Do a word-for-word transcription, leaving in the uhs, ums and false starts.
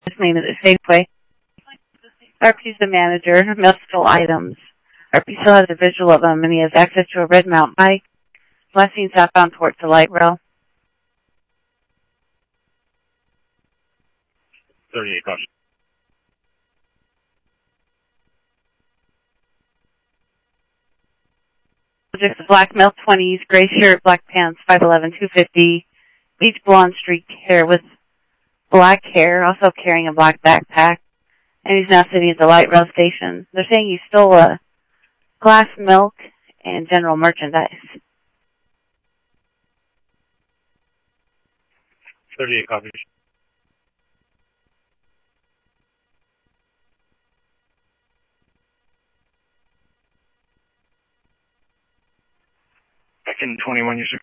His name is Safeway. R P's the manager. Mail stole items. R P still has a visual of him, and he has access to a red mountain bike. Last seen southbound towards the light rail. thirty-eight, caution. Subject's a black male, twenties, gray shirt, black pants, five eleven, two fifty, beach blonde streaked hair with black hair, also carrying a black backpack, and he's now sitting at the light rail station. They're saying he stole a glass milk and general merchandise. thirty-eight, copy. Second twenty-one, user.